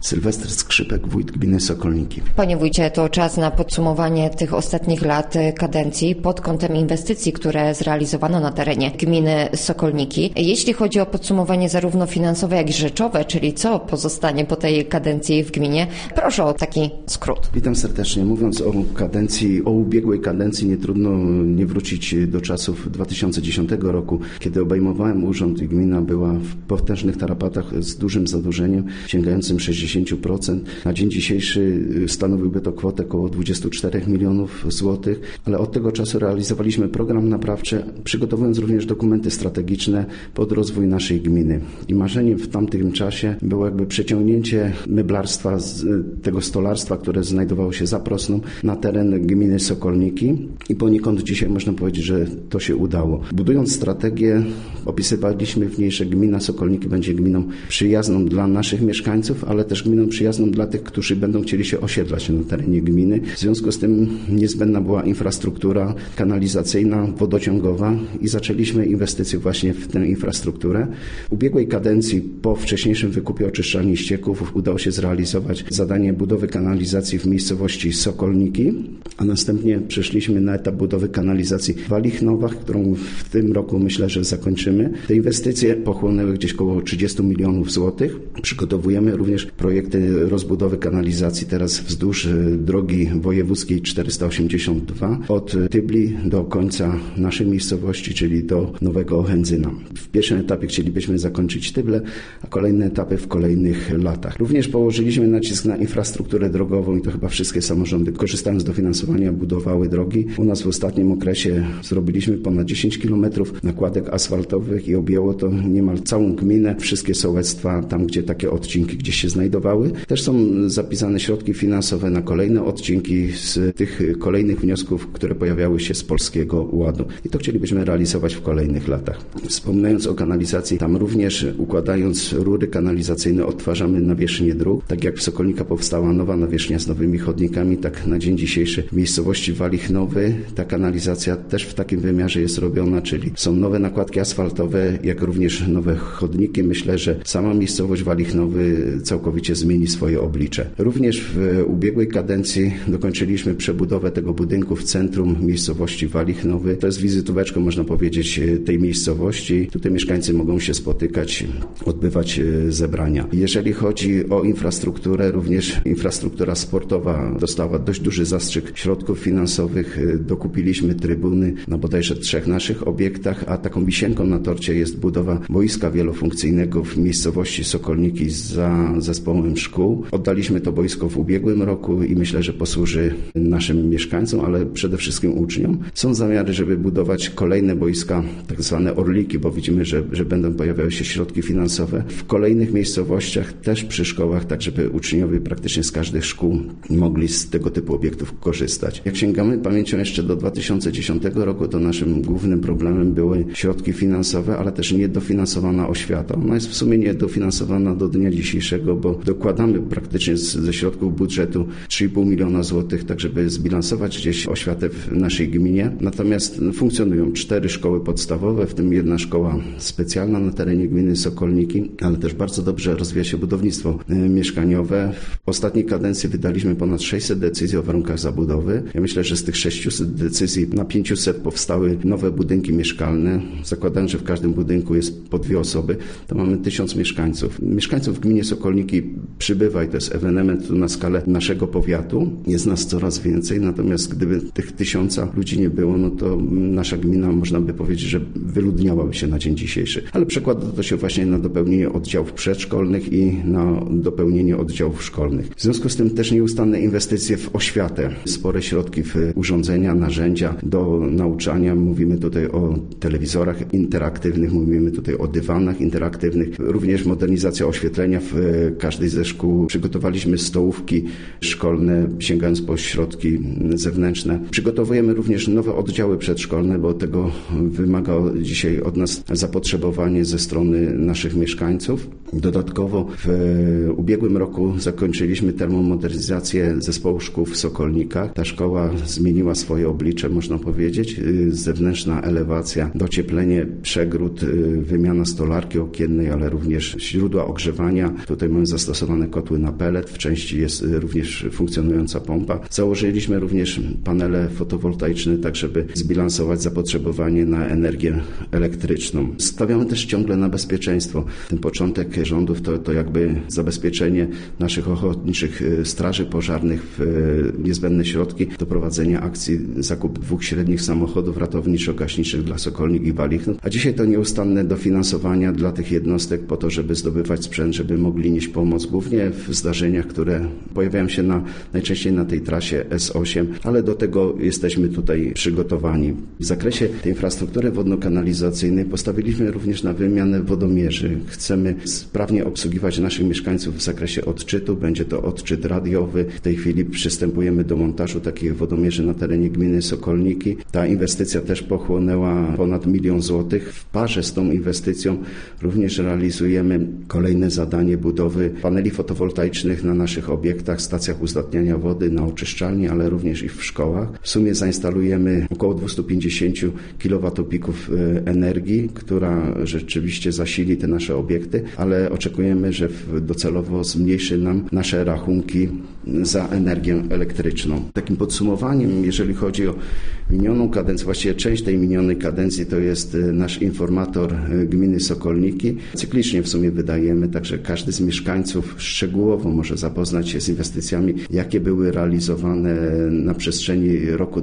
Sylwester Skrzypek, wójt gminy Sokolniki. Panie wójcie, to czas na podsumowanie tych ostatnich lat kadencji pod kątem inwestycji, które zrealizowano na terenie gminy Sokolniki. Jeśli chodzi o podsumowanie zarówno finansowe, jak i rzeczowe, czyli co pozostanie po tej kadencji w gminie, proszę o taki skrót. Witam serdecznie. Mówiąc o ubiegłej kadencji, nie trudno nie wrócić do czasów 2010 roku, kiedy obejmowałem urząd i gmina była w potężnych tarapatach z dużym zadłużeniem, sięgającym 60%. Na dzień dzisiejszy stanowiłby to kwotę około 24 milionów złotych, ale od tego czasu realizowaliśmy program naprawczy, przygotowując również dokumenty strategiczne pod rozwój naszej gminy. I marzeniem w tamtym czasie było jakby przeciągnięcie meblarstwa, tego stolarstwa, które znajdowało się za Prosną, na teren gminy Sokolniki i poniekąd dzisiaj można powiedzieć, że to się udało. Budując strategię, opisywaliśmy w niej, że gmina Sokolniki będzie gminą przyjazną dla naszych mieszkańców, ale też gminą przyjazną dla tych, którzy będą chcieli się osiedlać na terenie gminy. W związku z tym niezbędna była infrastruktura kanalizacyjna, wodociągowa i zaczęliśmy inwestycje właśnie w tę infrastrukturę. W ubiegłej kadencji po wcześniejszym wykupie oczyszczalni ścieków udało się zrealizować zadanie budowy kanalizacji w miejscowości Sokolniki, a następnie przeszliśmy na etap budowy kanalizacji w Walichnowach, którą w tym roku myślę, że zakończymy. Te inwestycje pochłonęły gdzieś około 30 milionów złotych. Przygotowujemy również projekty rozbudowy kanalizacji teraz wzdłuż drogi wojewódzkiej 482 od Tybli do końca naszej miejscowości, czyli do Nowego Ochędzyna. W pierwszym etapie chcielibyśmy zakończyć Tyble, a kolejne etapy w kolejnych latach. Również położyliśmy nacisk na infrastrukturę drogową i to chyba wszystkie samorządy, korzystając z dofinansowania, budowały drogi. U nas w ostatnim okresie zrobiliśmy ponad 10 km nakładek asfaltowych i objęło to niemal całą gminę, wszystkie sołectwa, tam gdzie takie odcinki gdzieś się znajdowały. Też są zapisane środki finansowe na kolejne odcinki z tych kolejnych wniosków, które pojawiały się z Polskiego Ładu. I to chcielibyśmy realizować w kolejnych latach. Wspominając o kanalizacji, tam również układając rury kanalizacyjne odtwarzamy nawierzchnię dróg. Tak jak w Sokolnika powstała nowa nawierzchnia z nowymi chodnikami, tak na dzień dzisiejszy w miejscowości Walichnowy ta kanalizacja też w takim wymiarze jest robiona, czyli są nowe nakładki asfaltowe, jak również nowe chodniki. Myślę, że sama miejscowość Walichnowy całkowicie zmieni swoje oblicze. Również w ubiegłej kadencji dokończyliśmy przebudowę tego budynku w centrum miejscowości Walichnowy. To jest wizytóweczką, można powiedzieć, tej miejscowości. Tutaj mieszkańcy mogą się spotykać, odbywać zebrania. Jeżeli chodzi o infrastrukturę, również infrastruktura sportowa dostała dość duży zastrzyk środków finansowych. Dokupiliśmy trybuny na bodajże 3 naszych obiektach, a taką wisienką na torcie jest budowa boiska wielofunkcyjnego w miejscowości Sokolniki za zespołem szkół. Oddaliśmy to boisko w ubiegłym roku i myślę, że posłuży naszym mieszkańcom, ale przede wszystkim uczniom. Są zamiary, żeby budować kolejne boiska, tak zwane orliki, bo widzimy, że będą pojawiały się środki finansowe w kolejnych miejscowościach, też przy szkołach, tak żeby uczniowie praktycznie z każdych szkół mogli z tego typu obiektów korzystać. Jak sięgamy pamięcią jeszcze do 2010 roku, to naszym głównym problemem były środki finansowe, ale też niedofinansowana oświata. Ona jest w sumie niedofinansowana do dnia dzisiejszego, bo dokładamy praktycznie ze środków budżetu 3,5 miliona złotych, tak żeby zbilansować gdzieś oświatę w naszej gminie. Natomiast funkcjonują 4 szkoły podstawowe, w tym 1 szkoła specjalna na terenie gminy Sokolniki, ale też bardzo dobrze rozwija się budownictwo mieszkaniowe. W ostatniej kadencji wydaliśmy ponad 600 decyzji o warunkach zabudowy. Ja myślę, że z tych 600 decyzji na 500 powstały nowe budynki mieszkalne. Zakładając, że w każdym budynku jest po 2 osoby, to mamy 1000 mieszkańców. Mieszkańców w gminie Sokolniki przybywa i to jest ewenement na skalę naszego powiatu. Jest nas coraz więcej, natomiast gdyby tych 1000 ludzi nie było, no to nasza gmina, można by powiedzieć, że wyludniałaby się na dzień dzisiejszy. Ale przekłada to się właśnie na dopełnienie oddziałów przedszkolnych i na dopełnienie oddziałów szkolnych. W związku z tym też nieustanne inwestycje w oświatę. Spore środki w urządzenia, narzędzia do nauczania. Mówimy tutaj o telewizorach interaktywnych, mówimy tutaj o dywanach interaktywnych. Również modernizacja oświetlenia w każdej ze szkół. Przygotowaliśmy stołówki szkolne, sięgając po środki zewnętrzne. Przygotowujemy również nowe oddziały przedszkolne, bo tego wymaga dzisiaj od nas zapotrzebowanie ze strony naszych mieszkańców. Dodatkowo w ubiegłym roku zakończyliśmy termomodernizację zespołu szkół w Sokolnikach. Ta szkoła zmieniła swoje oblicze, można powiedzieć. Zewnętrzna elewacja, docieplenie przegród, wymiana stolarki okiennej, ale również źródła ogrzewania. Tutaj mamy zastosowanie zastosowane kotły na pellet, w części jest również funkcjonująca pompa. Założyliśmy również panele fotowoltaiczne, tak żeby zbilansować zapotrzebowanie na energię elektryczną. Stawiamy też ciągle na bezpieczeństwo. Ten początek rządów to jakby zabezpieczenie naszych ochotniczych straży pożarnych w niezbędne środki do prowadzenia akcji zakup 2 średnich samochodów ratowniczo-gaśniczych dla Sokolnik i Walichnów. A dzisiaj to nieustanne dofinansowania dla tych jednostek po to, żeby zdobywać sprzęt, żeby mogli nieść pomoc głównie w zdarzeniach, które pojawiają się najczęściej na tej trasie S8, ale do tego jesteśmy tutaj przygotowani. W zakresie tej infrastruktury wodno-kanalizacyjnej postawiliśmy również na wymianę wodomierzy. Chcemy sprawnie obsługiwać naszych mieszkańców w zakresie odczytu. Będzie to odczyt radiowy. W tej chwili przystępujemy do montażu takich wodomierzy na terenie gminy Sokolniki. Ta inwestycja też pochłonęła ponad 1 000 000 złotych. W parze z tą inwestycją również realizujemy kolejne zadanie budowy paneli fotowoltaicznych na naszych obiektach, stacjach uzdatniania wody, na oczyszczalni, ale również i w szkołach. W sumie zainstalujemy około 250 kWp energii, która rzeczywiście zasili te nasze obiekty, ale oczekujemy, że docelowo zmniejszy nam nasze rachunki za energię elektryczną. Takim podsumowaniem, jeżeli chodzi o minioną kadencję, właściwie część tej minionej kadencji to jest nasz informator gminy Sokolniki. Cyklicznie w sumie wydajemy, także każdy z mieszkańców szczegółowo może zapoznać się z inwestycjami, jakie były realizowane na przestrzeni roku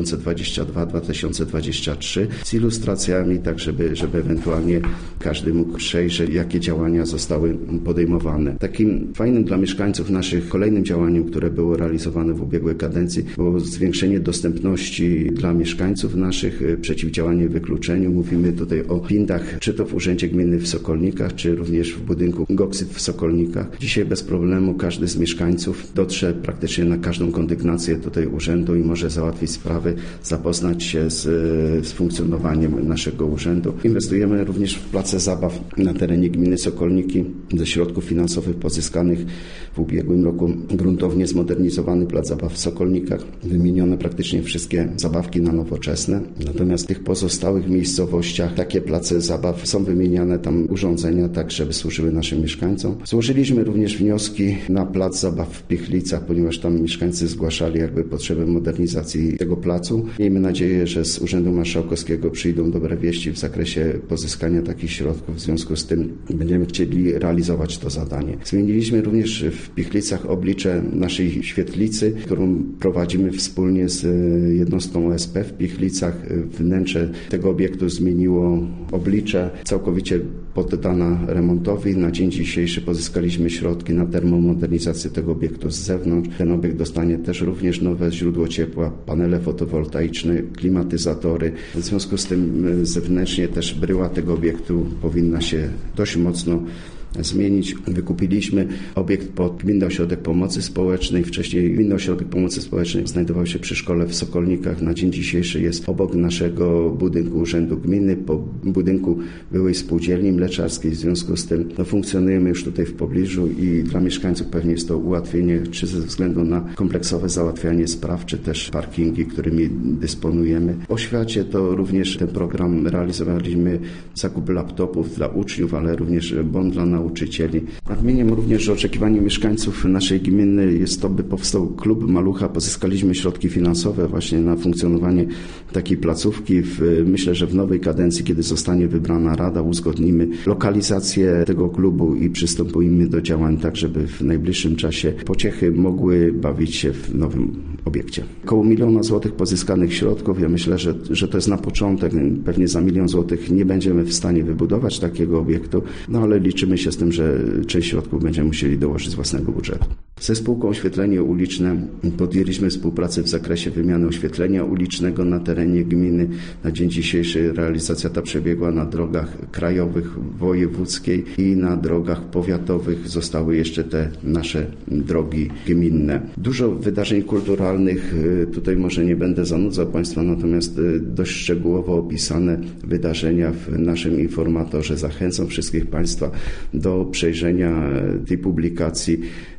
2022-2023 z ilustracjami, tak żeby ewentualnie każdy mógł przejrzeć, jakie działania zostały podejmowane. Takim fajnym dla mieszkańców naszych kolejnym działaniem, które było realizowane w ubiegłej kadencji, było zwiększenie dostępności dla mieszkańców naszych, przeciwdziałanie wykluczeniu. Mówimy tutaj o PIND-ach, czy to w Urzędzie Gminy w Sokolnikach, czy również w budynku GOXIT w Sokolnikach. Dzisiaj bez problemu każdy z mieszkańców dotrze praktycznie na każdą kondygnację tutaj urzędu i może załatwić sprawy, zapoznać się z funkcjonowaniem naszego urzędu. Inwestujemy również w place zabaw na terenie gminy Sokolniki. Ze środków finansowych pozyskanych w ubiegłym roku gruntownie zmodernizowany plac zabaw w Sokolnikach. Wymienione praktycznie wszystkie zabawki na nowoczesne. Natomiast w tych pozostałych miejscowościach takie place zabaw są wymieniane tam urządzenia tak, żeby służyły naszym mieszkańcom. Złożyliśmy również wnioski na plac zabaw w Pichlicach, ponieważ tam mieszkańcy zgłaszali potrzebę modernizacji tego placu. Miejmy nadzieję, że z Urzędu Marszałkowskiego przyjdą dobre wieści w zakresie pozyskania takich środków. W związku z tym będziemy chcieli realizować to zadanie. Zmieniliśmy również w Pichlicach oblicze naszej świetlicy, którą prowadzimy wspólnie z jednostką OSP w Pichlicach. Wnętrze tego obiektu zmieniło oblicze, całkowicie poddana remontowi. Na dzień dzisiejszy pozyskaliśmy środki na termomodernizację tego obiektu z zewnątrz. Ten obiekt dostanie też również nowe źródło ciepła, panele fotowoltaiczne, klimatyzatory. W związku z tym zewnętrznie też bryła tego obiektu powinna się dość mocno zmienić. Wykupiliśmy obiekt pod Gminny Ośrodek Pomocy Społecznej. Wcześniej Gminny Ośrodek Pomocy Społecznej znajdował się przy szkole w Sokolnikach. Na dzień dzisiejszy jest obok naszego budynku Urzędu Gminy, po budynku byłej spółdzielni mleczarskiej. W związku z tym funkcjonujemy już tutaj w pobliżu i dla mieszkańców pewnie jest to ułatwienie, czy ze względu na kompleksowe załatwianie spraw, czy też parkingi, którymi dysponujemy. W oświacie to również ten program realizowaliśmy zakup laptopów dla uczniów, ale również bon dla nauczycieli. Nadmieniam również, że oczekiwaniem mieszkańców naszej gminy jest to, by powstał klub Malucha. Pozyskaliśmy środki finansowe właśnie na funkcjonowanie takiej placówki. Myślę, że w nowej kadencji, kiedy zostanie wybrana rada, uzgodnimy lokalizację tego klubu i przystępujemy do działań tak, żeby w najbliższym czasie pociechy mogły bawić się w nowym obiekcie. Około 1 000 000 złotych pozyskanych środków. Ja myślę, że to jest na początek. Pewnie za 1 000 000 złotych nie będziemy w stanie wybudować takiego obiektu, ale liczymy się z tym, że część środków będziemy musieli dołożyć z własnego budżetu. Ze spółką Oświetlenie Uliczne podjęliśmy współpracę w zakresie wymiany oświetlenia ulicznego na terenie gminy. Na dzień dzisiejszy realizacja ta przebiegła na drogach krajowych, wojewódzkiej i na drogach powiatowych. Zostały jeszcze te nasze drogi gminne. Dużo wydarzeń kulturalnych, tutaj może nie będę zanudzał Państwa, natomiast dość szczegółowo opisane wydarzenia w naszym informatorze. Zachęcam wszystkich Państwa do przejrzenia tej publikacji. Nie każdy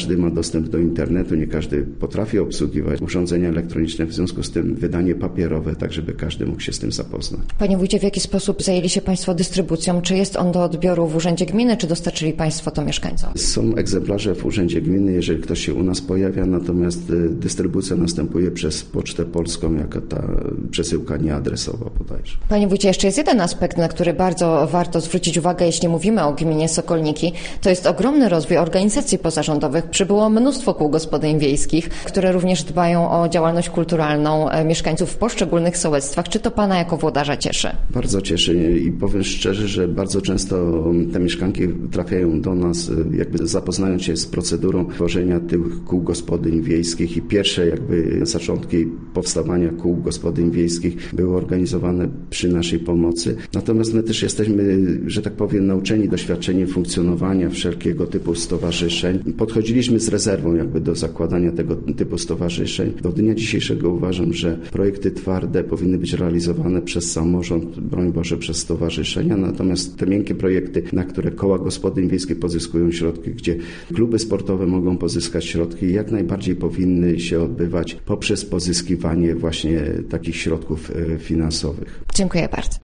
każdy ma dostęp do internetu, nie każdy potrafi obsługiwać urządzenia elektroniczne, w związku z tym wydanie papierowe, tak żeby każdy mógł się z tym zapoznać. Panie wójcie, w jaki sposób zajęli się Państwo dystrybucją? Czy jest on do odbioru w Urzędzie Gminy, czy dostarczyli Państwo to mieszkańcom? Są egzemplarze w Urzędzie Gminy, jeżeli ktoś się u nas pojawia, natomiast dystrybucja następuje przez Pocztę Polską, jako ta przesyłka nieadresowa bodajże. Panie wójcie, jeszcze jest jeden aspekt, na który bardzo warto zwrócić uwagę, jeśli mówimy o gminie Sokolniki. To jest ogromny rozwój organizacji pozarządowych. Przybyło mnóstwo kół gospodyń wiejskich, które również dbają o działalność kulturalną mieszkańców w poszczególnych sołectwach. Czy to Pana jako włodarza cieszy? Bardzo cieszy i powiem szczerze, że bardzo często te mieszkanki trafiają do nas, jakby zapoznając się z procedurą tworzenia tych kół gospodyń wiejskich i pierwsze jakby zaczątki powstawania kół gospodyń wiejskich były organizowane przy naszej pomocy. Natomiast my też jesteśmy, że tak powiem, nauczeni doświadczeniem funkcjonowania wszelkiego typu stowarzyszeń. Podchodziliśmy z rezerwą jakby do zakładania tego typu stowarzyszeń. Do dnia dzisiejszego uważam, że projekty twarde powinny być realizowane przez samorząd, broń Boże, przez stowarzyszenia, natomiast te miękkie projekty, na które koła gospodyń wiejskich pozyskują środki, gdzie kluby sportowe mogą pozyskać środki, jak najbardziej powinny się odbywać poprzez pozyskiwanie właśnie takich środków finansowych. Dziękuję bardzo.